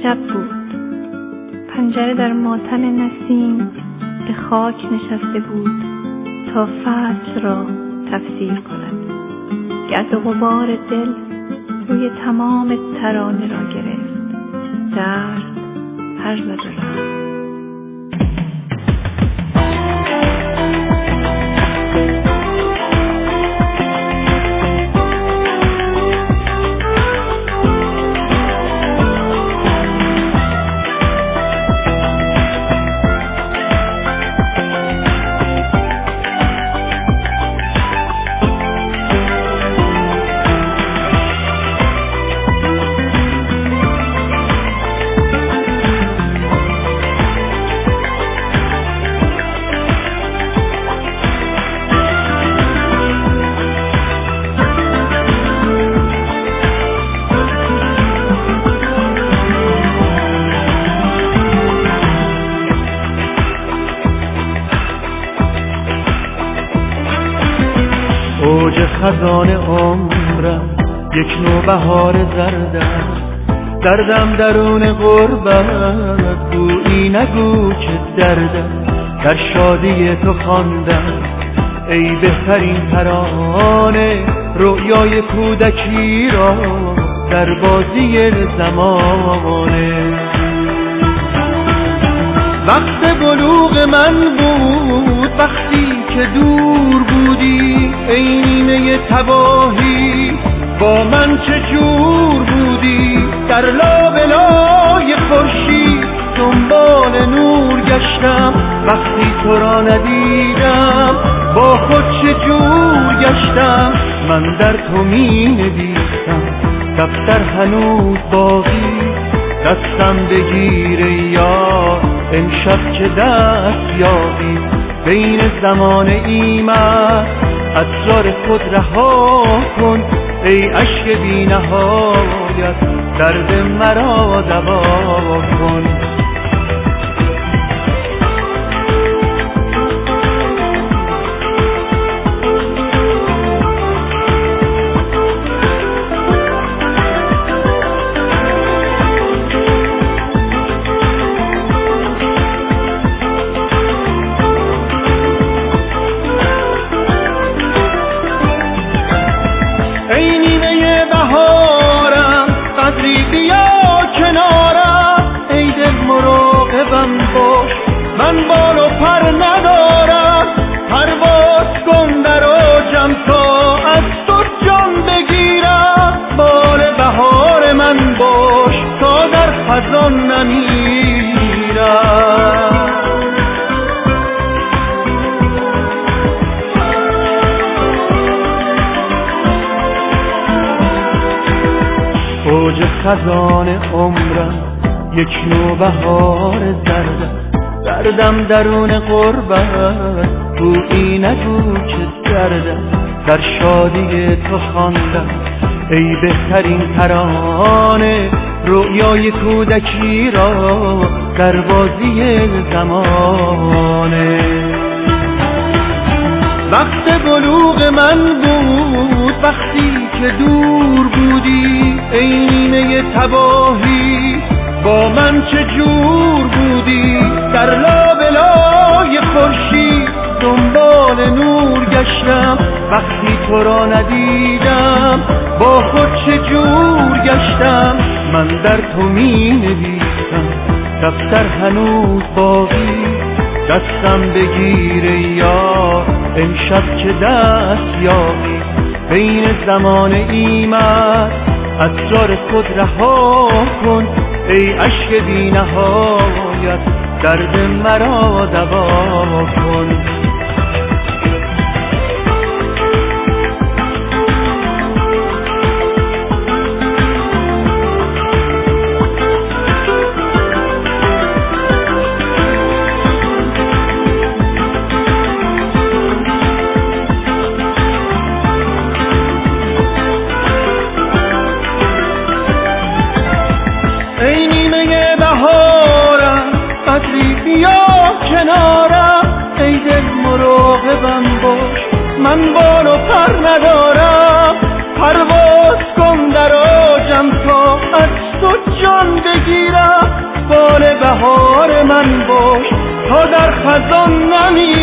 شب بود. پنجره در ماتم نسیم به خاک نشسته بود تا فجر را تفسیر کند. گرد و غبار دل روی تمام ترانه را گرفت. درد پر زد و رفت. اوج خزان عمرم یک نوبهار زردم، دردم درون غربت گویی نگو که دردم. در شادی تو خواندم ای بهترین ترانه، رؤیای کودکی را در بازی زمانه. وقت بلوغ من بود وقتی که دور بودی، ای نیمه تباهی با من چه جور بودی. در لابلای خورشید دنبال نور گشتم، وقتی تو را ندیدم با خود چه جور گشتم. من در تو می نویسم دفتر هنوز باقی، دستم بگیر یار امشب که دست یابی. بین زمان ایمن اسرار خود رها کن، ای عشق بی نهایت درد مرا دوا کن. من بال و پر ندارم، پرواز کن در اوجم تا از تو جان بگیرم. بال بهار من باش تا در خزان نمیرم. اوج خزان عمرم یک نوبهار زردم، دردم درون غربت گویی نگو که دردم. در شادی تو خواندم ای بهترین ترانه، رؤیای کودکی را در بازی زمانه. وقت بلوغ من بود وقتی که دور بودی، ای نیمه تباهی با من چه جور بودی. در لابلای خورشید دنبال نور گشتم، وقتی تو را ندیدم با خود چه جور گشتم. من در تو می نویسم دفتر هنوز باقی، دستم بگیر یار امشب که دست یابی. بین زمان ایمن اسرار خود رها کن، ای عشق بی نهایت درد مرا دوا کن. ای نیمه بهارم قدری بیا کنارم، ای دل مراقبم باش من بال و پر ندارم. پرواز کن در اوجم تا از تو جان بگیرم بال بهار من باش تا در خزان نمی